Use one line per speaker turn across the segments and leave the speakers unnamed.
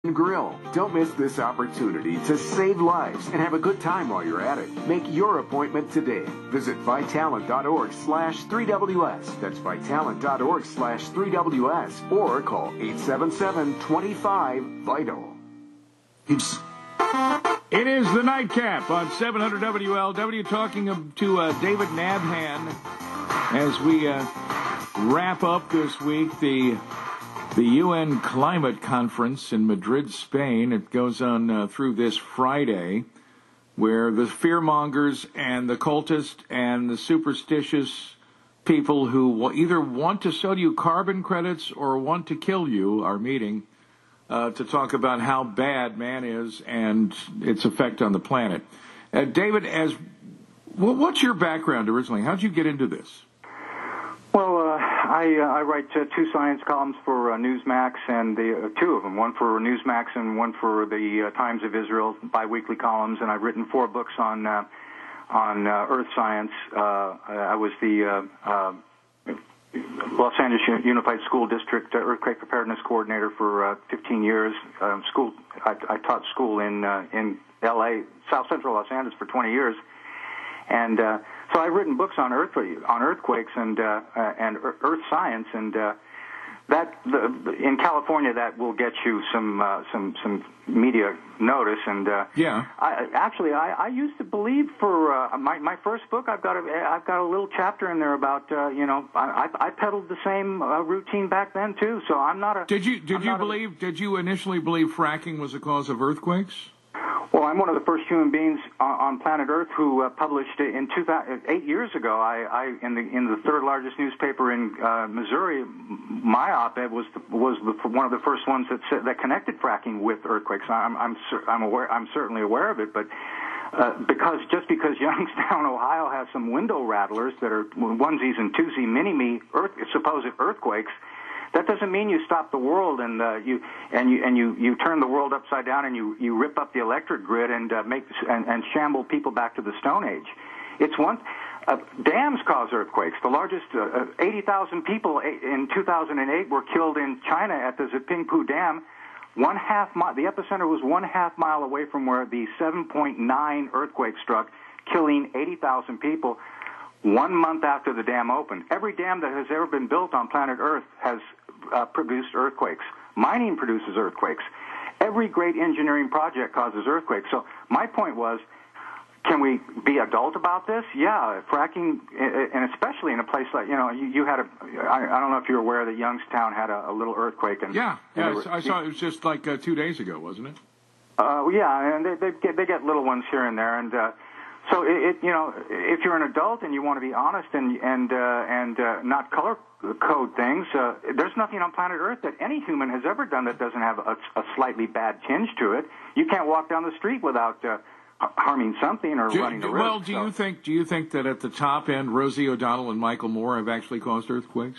Grill. Don't miss this opportunity to save lives and have a good time while you're at it. Make your appointment today. Visit Vitalant.org/3WS. That's Vitalant.org/3WS or call 877-25-VITAL.
It is the Nightcap on 700 WLW, talking to David Nabhan as we wrap up this week the UN Climate Conference in Madrid, Spain. It goes on through this Friday, where the fearmongers and the cultists and the superstitious people who either want to sell you carbon credits or want to kill you are meeting to talk about how bad man is and its effect on the planet. David, what's your background originally? How'd you get into this?
Well, I write two science columns for Newsmax, and two of them, one for Newsmax and one for the Times of Israel, biweekly columns, and I've written 4 books on earth science. I was the Los Angeles Unified School District Earthquake Preparedness Coordinator for 15 years. I taught school in L.A., South Central Los Angeles, for 20 years, and so I've written books on earthquakes and earth science, and in California that will get you some media notice. And I used to believe for my first book, I've got a little chapter in there about I peddled the same routine back then too. So I'm not a. Did
you initially believe fracking was a cause of earthquakes?
Well, I'm one of the first human beings on planet Earth who published in 8 years ago. In the third largest newspaper in Missouri, my op-ed was one of the first ones that connected fracking with earthquakes. I'm certainly aware of it, but because Youngstown, Ohio, has some window rattlers that are onesies and twosies mini-me supposed earthquakes. That doesn't mean you stop the world and you turn the world upside down and you rip up the electric grid and shamble people back to the Stone Age. It's dams cause earthquakes. The largest 80,000 people in 2008 were killed in China at the Zipingpu Dam. The epicenter was 1/2 mile away from where the 7.9 earthquake struck, killing 80,000 people. 1 month after the dam opened. Every dam that has ever been built on planet Earth has produced earthquakes. Mining produces earthquakes. Every great engineering project causes earthquakes. So my point was, can we be adult about this? Yeah, fracking, and especially in a place like, you had I don't know if you're aware that Youngstown had a little earthquake. And
I saw it was just like 2 days ago, wasn't it?
Yeah, and they get little ones here and there, and so if you're an adult and you want to be honest and not color code things, there's nothing on planet Earth that any human has ever done that doesn't have a slightly bad tinge to it. You can't walk down the street without harming something or running a risk.
Well, do you think that at the top end, Rosie O'Donnell and Michael Moore have actually caused earthquakes?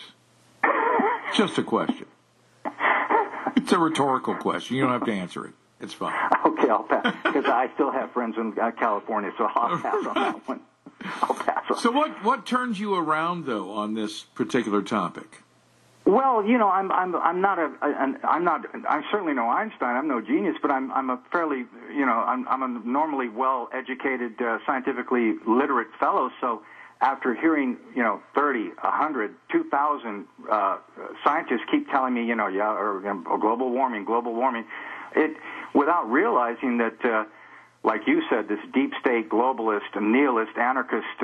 Just a question. It's a rhetorical question. You don't have to answer it. It's fine.
Okay, I'll pass, because I still have friends in California, so I'll pass on that one. I'll pass on.
So what turns you around, though, on this particular topic?
Well, I'm certainly no Einstein. I'm no genius, but I'm a fairly, I'm a normally well-educated, scientifically literate fellow. So after hearing, 30, 100, 2,000 scientists keep telling me, global warming, without realizing that, like you said, this deep state globalist, nihilist, anarchist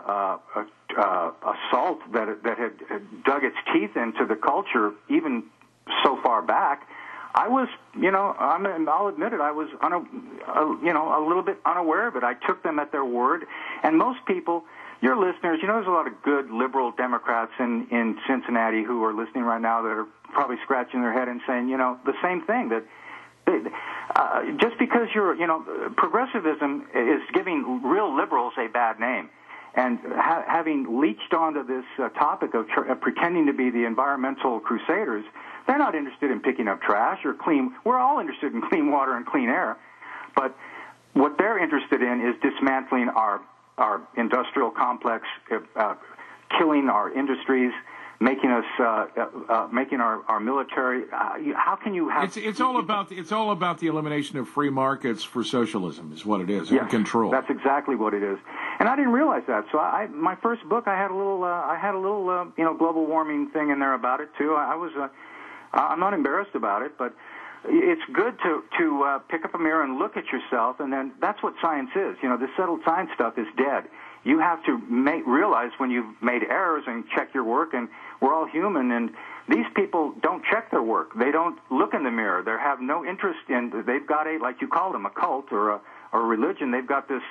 assault that had dug its teeth into the culture even so far back, I was, I'll admit it, I was, a little bit unaware of it. I took them at their word, and most people, your listeners, there's a lot of good liberal Democrats in Cincinnati who are listening right now that are probably scratching their head and saying, the same thing, that just because progressivism is giving real liberals a bad name. And having leached onto this topic of pretending to be the environmental crusaders, they're not interested in picking up trash or clean. We're all interested in clean water and clean air. But what they're interested in is dismantling our industrial complex, killing our industries, making us making our military. How can you have?
It's all about the elimination of free markets for socialism, is what it is. Yeah, control.
That's exactly what it is. And I didn't realize that. So my first book, I had a little global warming thing in there about it too. I'm not embarrassed about it, but it's good to pick up a mirror and look at yourself, and then that's what science is. The settled science stuff is dead. You have to realize when you've made errors and check your work, and we're all human, and these people don't check their work. They don't look in the mirror. They have no interest they've got like you call them, a cult or a religion. They've got this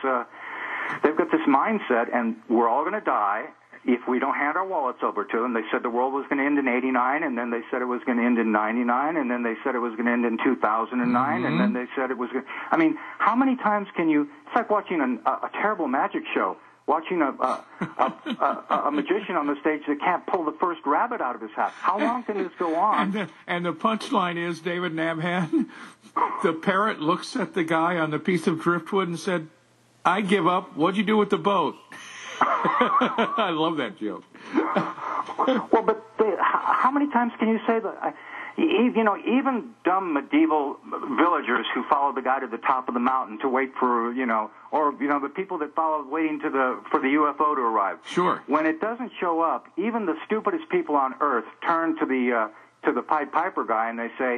mindset, and we're all going to die if we don't hand our wallets over to them. They said the world was going to end in 89, and then they said it was going to end in 99, and then they said it was going to end in 2009, and then they said it was going to... I mean, how many times can you... It's like watching a terrible magic show, watching a magician on the stage that can't pull the first rabbit out of his hat. How long can this go on?
And the punchline is, David Nabhan, the parrot looks at the guy on the piece of driftwood and said, "I give up. What'd you do with the boat?" I love that joke.
Well, but how many times can you say that? Even dumb medieval villagers who followed the guy to the top of the mountain to wait for, the people that followed waiting for the UFO to arrive.
Sure.
When it doesn't show up, even the stupidest people on Earth turn to the Pied Piper guy and they say,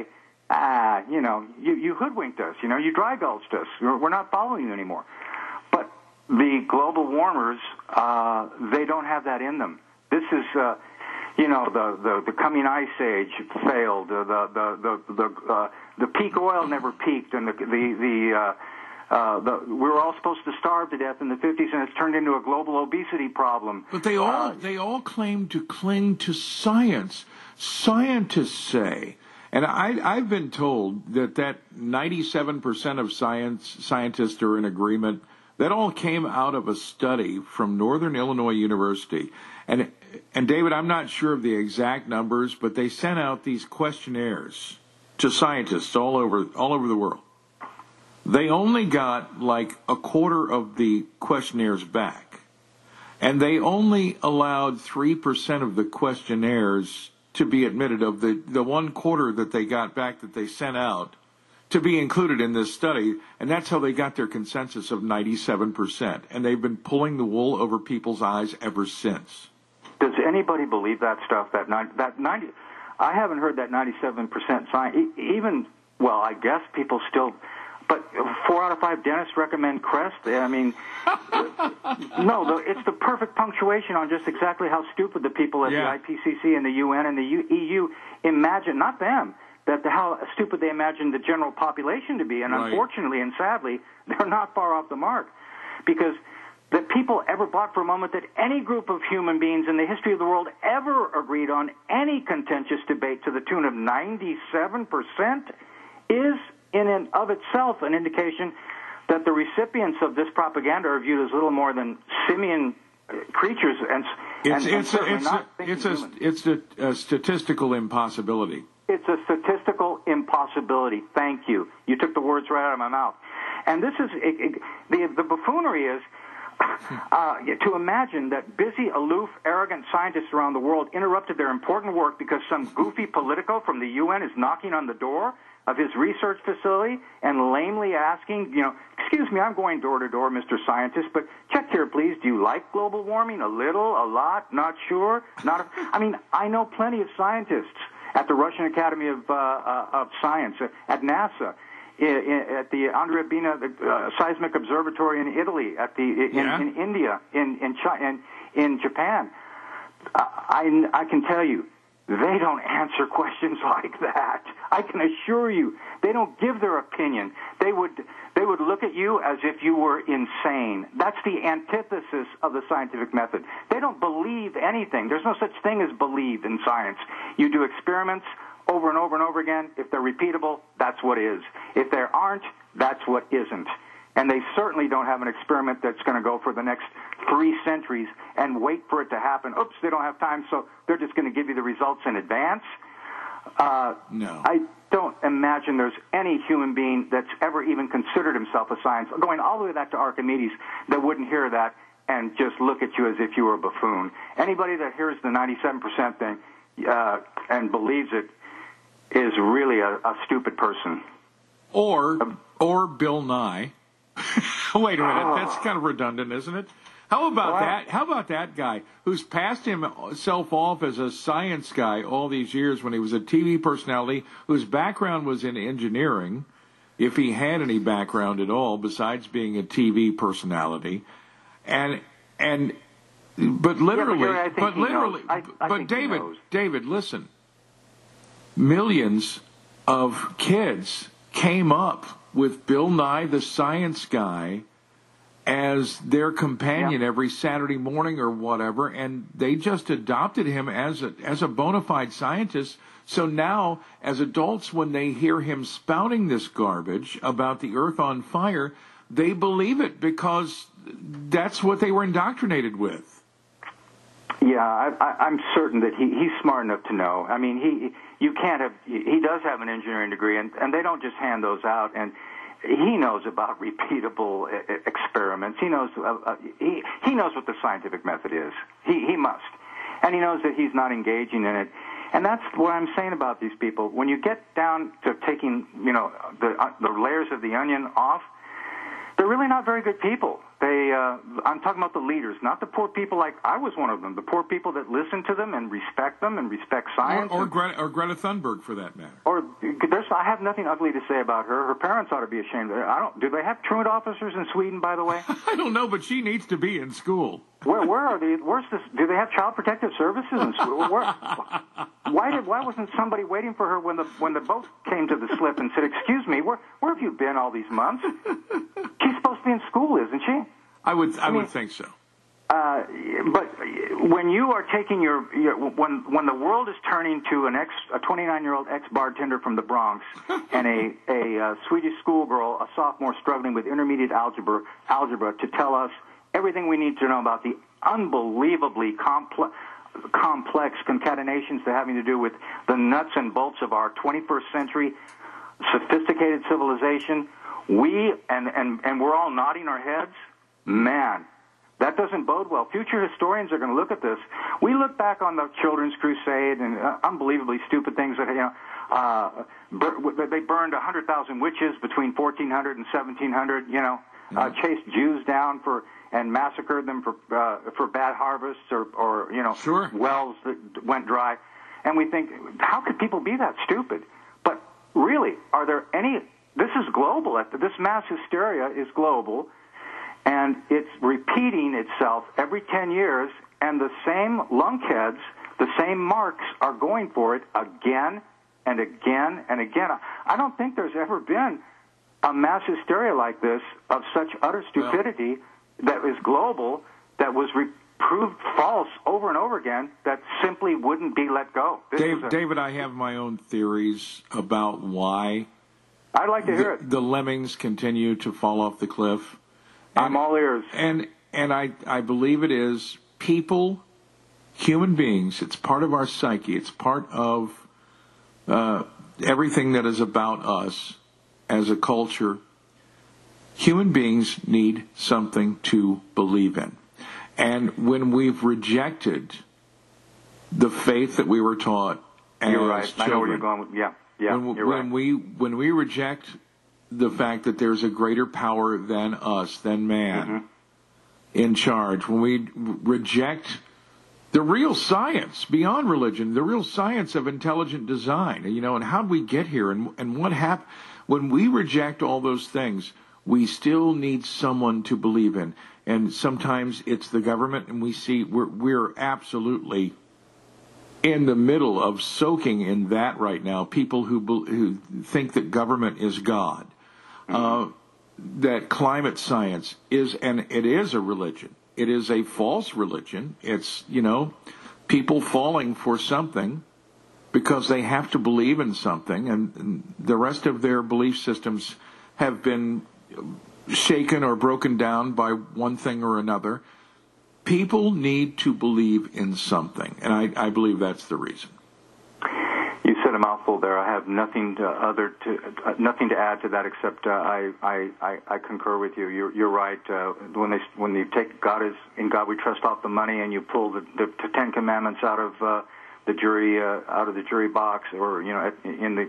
you hoodwinked us, you dry gulched us. We're not following you anymore. But the global warmers, they don't have that in them. This is, the coming ice age failed. The peak oil never peaked, and we were all supposed to starve to death in the 50s, and it's turned into a global obesity problem.
But they all claim to cling to science. Scientists say. And I've been told that 97% of scientists are in agreement. That all came out of a study from Northern Illinois University. And David, I'm not sure of the exact numbers, but they sent out these questionnaires to scientists all over the world. They only got like a quarter of the questionnaires back. And they only allowed 3% of the questionnaires to be admitted, of the one quarter that they got back that they sent out, to be included in this study, and that's how they got their consensus of 97%. And they've been pulling the wool over people's eyes ever since.
Does anybody believe that stuff? I haven't heard that 97% science. I guess people still. But 4 out of 5 dentists recommend Crest. I mean, it's the perfect punctuation on just exactly how stupid the people at the IPCC and the UN and the EU imagine. Not them. How stupid they imagine the general population to be. And Unfortunately and sadly, they're not far off the mark. Because the people ever bought for a moment that any group of human beings in the history of the world ever agreed on any contentious debate to the tune of 97% is in and of itself an indication that the recipients of this propaganda are viewed as little more than simian creatures.
It's a statistical impossibility.
It's a statistical impossibility. Thank you. You took the words right out of my mouth. And this is the buffoonery is to imagine that busy, aloof, arrogant scientists around the world interrupted their important work because some goofy politico from the UN is knocking on the door of his research facility and lamely asking, excuse me, I'm going door to door, Mr. Scientist, but check here, please. Do you like global warming? A little, a lot, not sure? I know plenty of scientists at the Russian Academy of Science, at NASA, at the Andrea Bina Seismic Observatory in Italy, in India, in Japan. I can tell you, they don't answer questions like that. I can assure you, they don't give their opinion. They would look at you as if you were insane. That's the antithesis of the scientific method. They don't believe anything. There's no such thing as believe in science. You do experiments over and over and over again. If they're repeatable, that's what is. If there aren't, that's what isn't. And they certainly don't have an experiment that's going to go for the next 3 centuries and wait for it to happen. Oops, they don't have time, so they're just going to give you the results in advance.
No.
I don't imagine there's any human being that's ever even considered himself a science, going all the way back to Archimedes, that wouldn't hear that and just look at you as if you were a buffoon. Anybody that hears the 97% thing and believes it is really a stupid person.
Or Bill Nye. Wait a minute, that's kind of redundant, isn't it? How about that? How about that guy who's passed himself off as a science guy all these years when he was a TV personality whose background was in engineering, if he had any background at all besides being a TV personality, but David, listen. Millions of kids came up with Bill Nye the Science Guy as their companion every Saturday morning or whatever, and they just adopted him as a bona fide scientist. So now, as adults, when they hear him spouting this garbage about the earth on fire, they believe it because that's what they were indoctrinated with.
Yeah, I'm certain that he's smart enough to know. I mean, he does have an engineering degree, and they don't just hand those out. And he knows about repeatable experiments. He knows he knows what the scientific method is. He must, and he knows that he's not engaging in it. And that's what I'm saying about these people. When you get down to taking, the layers of the onion off, they're really not very good people. I'm talking about the leaders, not the poor people like I was one of them. The poor people that listen to them and respect science.
Or Greta Thunberg, for that matter.
I have nothing ugly to say about her. Her parents ought to be ashamed. Do they have truant officers in Sweden, by the way?
I don't know, but she needs to be in school.
Where are they? Where's this? Do they have child protective services in school? Why wasn't somebody waiting for her when the boat came to the slip and said, "Excuse me, where have you been all these months?" She's supposed to be in school, isn't she?
I would think so.
But when you are taking when the world is turning to a 29-year-old ex-bartender from the Bronx and a Swedish schoolgirl, a sophomore struggling with intermediate algebra to tell us everything we need to know about the unbelievably complex concatenations that having to do with the nuts and bolts of our 21st century sophisticated civilization, and we're all nodding our heads. Man, that doesn't bode well. Future historians are going to look at this. We look back on the Children's Crusade and unbelievably stupid things that, they burned 100,000 witches between 1400 and 1700, chased Jews down and massacred them for bad harvests or
sure.
wells that went dry. And we think, how could people be that stupid? But really, are there any... This is global. This mass hysteria is global. And it's repeating itself every 10 years, and the same lunkheads, the same marks are going for it again and again and again. I don't think there's ever been a mass hysteria like this of such utter stupidity that is global, that was proved false over and over again, that simply wouldn't be let go.
David, I have my own theories about why
I'd like to hear it.
The lemmings continue to fall off the cliff.
I'm all ears.
And I believe it is people, human beings. It's part of our psyche. It's part of everything that is about us as a culture. Human beings need something to believe in. And when we've rejected the faith that we were taught as
you're right.
children,
I know where you're going with, yeah, you're right.
When we reject the fact that there's a greater power than us, than man, in charge, when we reject the real science beyond religion, the real science of intelligent design, and how did we get here, and what happened? When we reject all those things, we still need someone to believe in, and sometimes it's the government, and we see we're absolutely in the middle of soaking in that right now. People who think that government is God. That climate science is, and it is a religion. It is a false religion. It's, people falling for something because they have to believe in something, and the rest of their belief systems have been shaken or broken down by one thing or another. People need to believe in something, and I believe that's the reason.
You said a mouthful there. I have nothing to add to that except I concur with you. You're right. When you take God is in God we trust off the money, and you pull the Ten Commandments out of the jury box, or at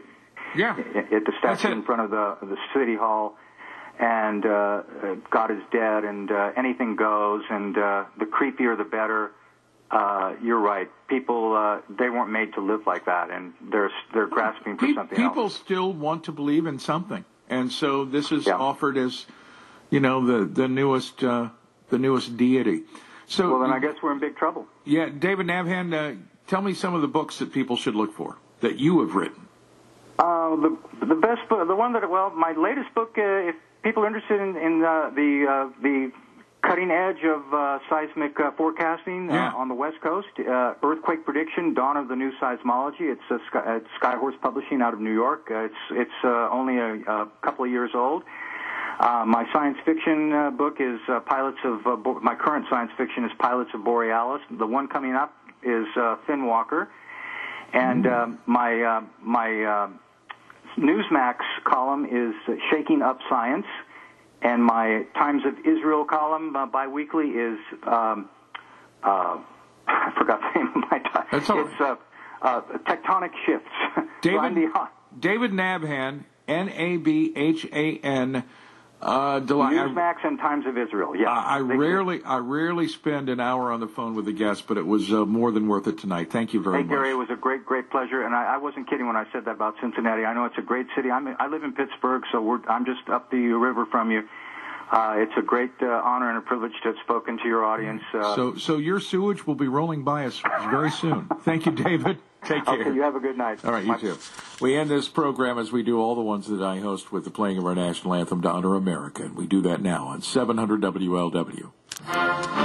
the statue in front of the city hall, and God is dead, and anything goes, and the creepier the better. You're right. People, they weren't made to live like that, and they're grasping for something
people
else.
Still want to believe in something, and so this is offered as, the newest deity. So,
well, then I guess we're in big trouble.
Yeah, David Navhan, tell me some of the books that people should look for that you have written.
The best book, the one that my latest book, if people are interested in the cutting edge of seismic forecasting on the West Coast, Earthquake Prediction, Dawn of the New Seismology. It's Skyhorse Publishing out of New York. It's only a couple of years old. My science fiction book is my current science fiction is Pilots of Borealis. The one coming up is Finwalker, and my Newsmax column is Shaking Up Science. And my Times of Israel column biweekly is I forgot the name of my title.
That's all right.
It's Tectonic Shifts.
David Navhan, Nabhan.
Newsmax and Times of Israel. Yeah.
I rarely spend an hour on the phone with a guest, but it was more than worth it tonight. Thank you very much.
Hey, Gary, it was a great pleasure, and I wasn't kidding when I said that about Cincinnati. I know it's a great city. I live in Pittsburgh, so I'm just up the river from you. It's a great honor and a privilege to have spoken to your audience.
So your sewage will be rolling by us very soon. Thank you, David. Take care.
Okay, you have a good night.
All right, you too. We end this program as we do all the ones that I host with the playing of our national anthem to honor America, and we do that now on 700 WLW.